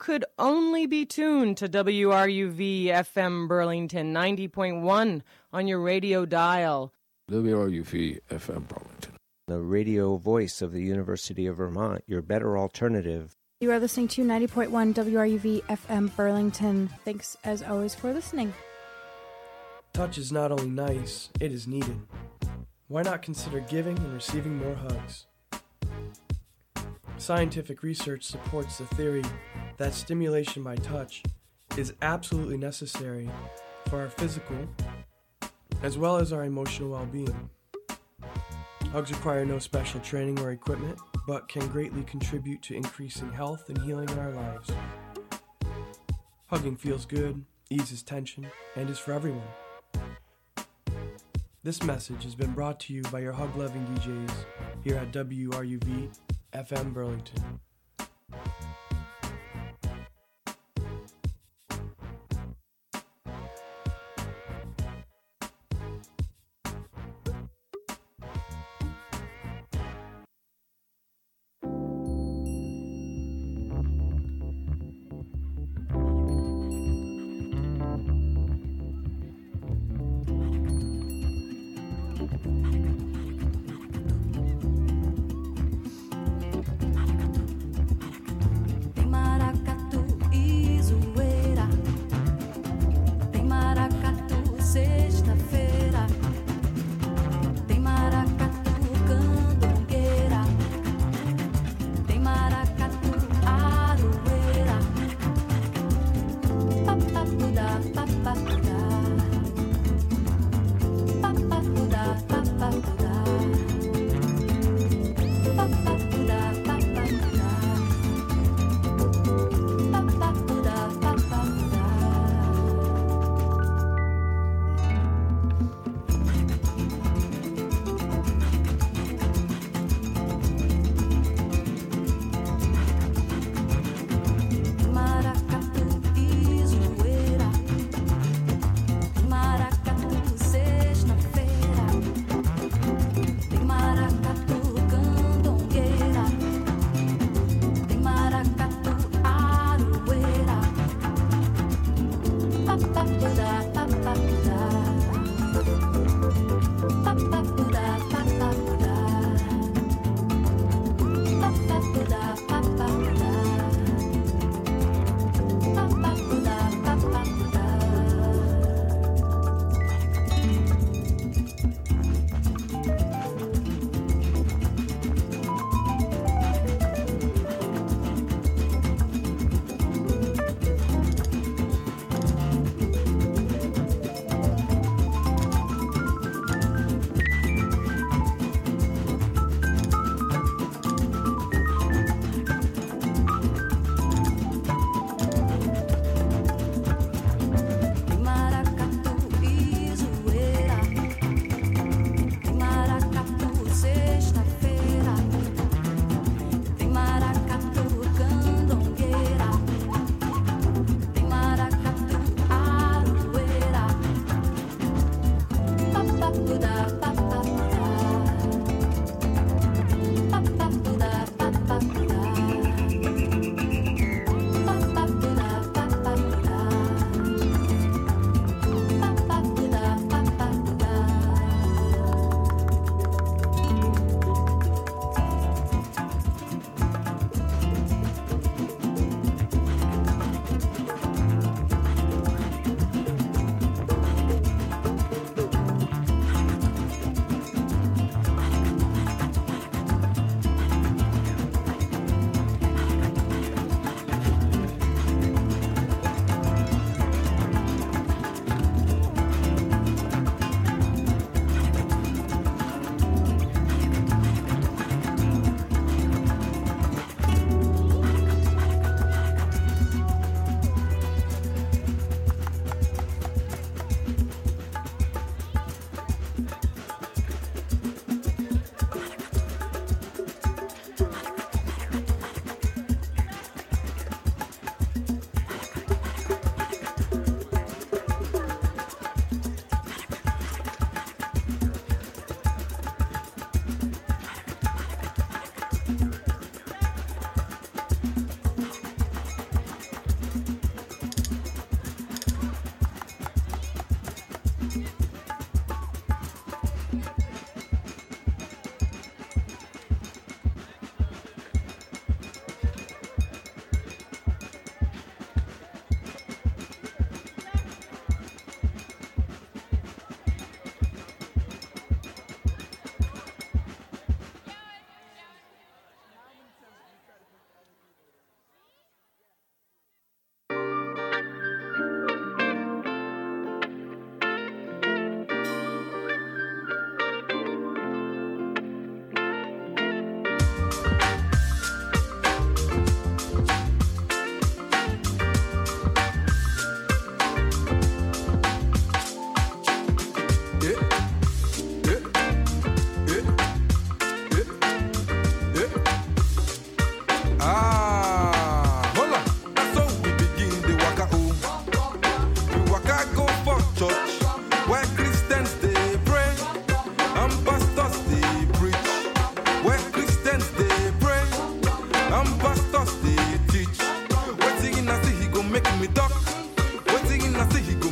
could only be tuned to WRUV FM Burlington 90.1 on your radio dial. WRUV FM Burlington. The radio voice of the University of Vermont, your better alternative. You are listening to 90.1 WRUV FM Burlington. Thanks as always for listening. Touch is not only nice, it is needed. Why not consider giving and receiving more hugs? Scientific research supports the theory that stimulation by touch is absolutely necessary for our physical as well as our emotional well-being. Hugs require no special training or equipment, but can greatly contribute to increasing health and healing in our lives. Hugging feels good, eases tension, and is for everyone. This message has been brought to you by your hug-loving DJs here at WRUV FM Burlington.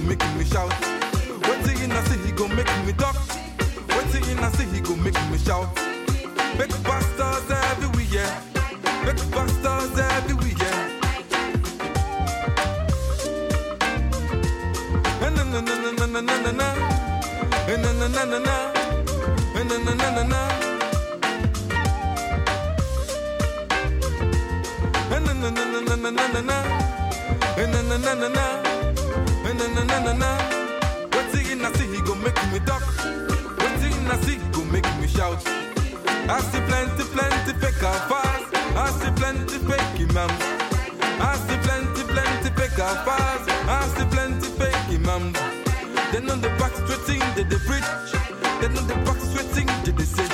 make me shout. Waiting I see he go make me duck. Waiting I see he go make me shout. Big bastards everywhere. Big bastards everywhere. Na na na na na na na na na. Na na na na na na. Na na na na na na. Na na na na na na na na. Na na na na na na. Na na na na na. Waiting I see he go make me duck. Waiting I see he go make me shout. I see plenty fake and fast. I see plenty fake imams. I see plenty fake and fast. I see plenty fake imams. They know the back sweating, they preach. They know the back sweating, they say.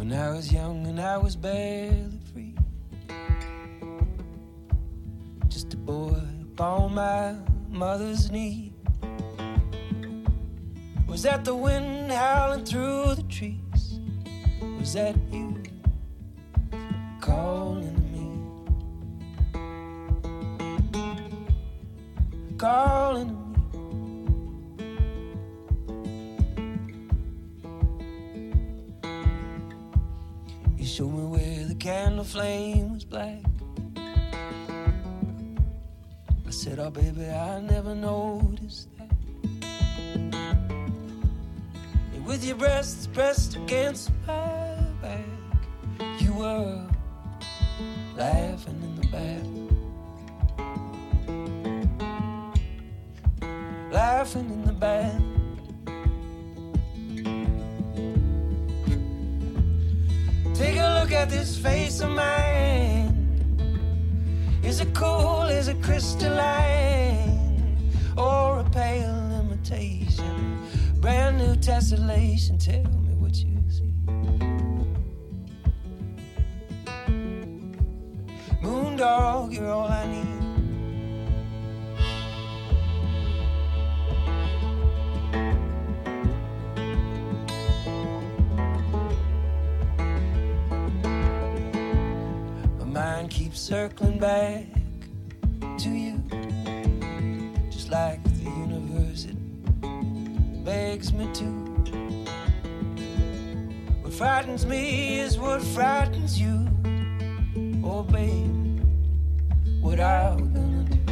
When I was young and I was barely free, just a boy upon my mother's knee. Was that the wind howling through the trees? Was that you calling to me? Calling to me. You showed me where the candle flame was black. I said, oh baby, I never noticed that. And with your breasts pressed against my back, you were laughing in the back. Laughing in the back. Take a look at this face of mine. Is it cool, is it crystalline, or a pale imitation? Brand new tessellation, tell me what you see. Moondog, you're all I need. Mind keeps circling back to you, just like the universe, it begs me to. What frightens me is what frightens you. Oh babe, what are we gonna do?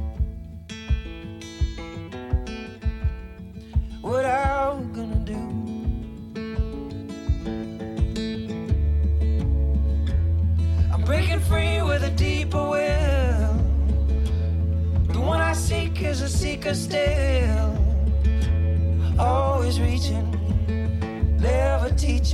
What are we gonna do? Breaking free with a deeper will. The one I seek is a seeker still. Always reaching, never teaching.